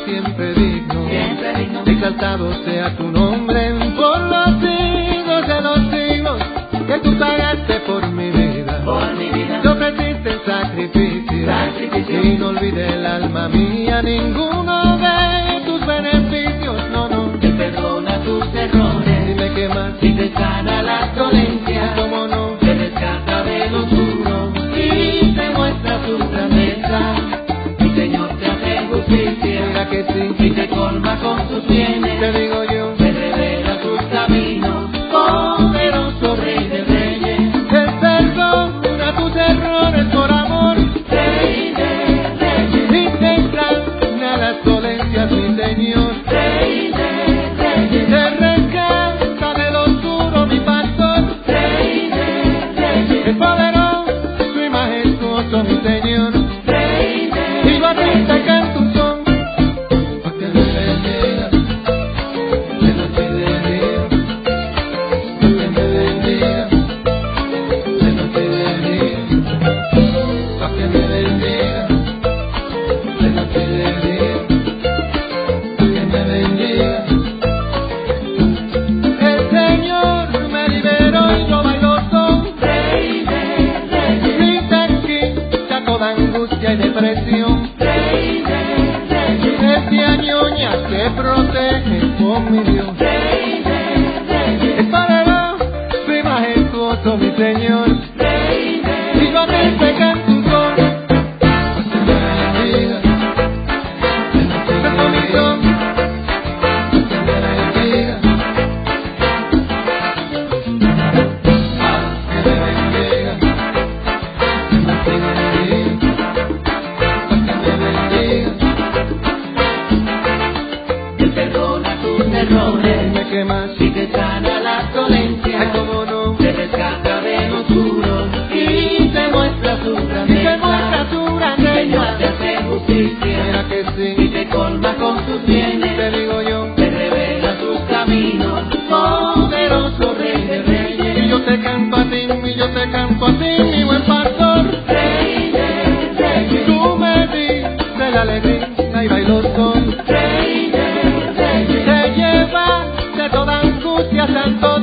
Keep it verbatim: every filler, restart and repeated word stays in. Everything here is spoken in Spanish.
siempre digno, siempre digno. exaltado sea tu nombre por los siglos de los siglos, que tú pagaste por mi vida, por mi vida. te ofreciste en sacrificio, Sacrificio. y no olvide el alma mía ninguno de tus beneficios, no, no. Te perdona tus errores, Dime qué más, y te sana las dolencias, cómo no, te rescata de lo oscuro y te muestra su grandeza. Mi Señor te hace justicia, mira que sí, y te colma con sus bienes, te digo yo, te revela sus caminos, poderoso Rey de Reyes, Él perdona tus errores por amor, Rey de Reyes, y te sana las dolencias, mi Señor, Rey de Reyes, te rescata de lo oscuro, mi pastor, Rey de Reyes, es poderoso y majestuoso, mi Señor, Rey de y yo a ti te canto un son, pa' que me bendiga, de noche y de día, pa' que me bendiga, de noche y de día, pa' que me bendiga, de noche y de día, pa' que me bendiga. El Señor me liberó y yo bailo son, Rey de Reyes, y te quita toda angustia y depresión. Rey de Reyes, Es mi añoña que protege con mi Dios. Rey de Reyes, Es poderoso y majestuoso mi Señor. Rey de Y yo a ti te canto un son, pa' que me bendiga, de noche y de día, pa' que me bendiga, pa' que me bendiga, de noche y de día, pa' que me bendiga. te perdona tus errores, Dime qué más, y te sana las ay dolencias, cómo no, te rescata de lo oscuro y te muestra su y te grandeza. muestra tu Mi Señor te grandeza. hace justicia, Mira que y sí, te colma con sus te bienes, digo yo, te revela sus caminos, poderoso Rey de y Reyes, yo te canto a ti, y yo te canto a ti, mi buen pastor. Rey de Reyes, Tú me diste la alegría y bailo son, Rey de Reyes, te lleva de toda angustia, santo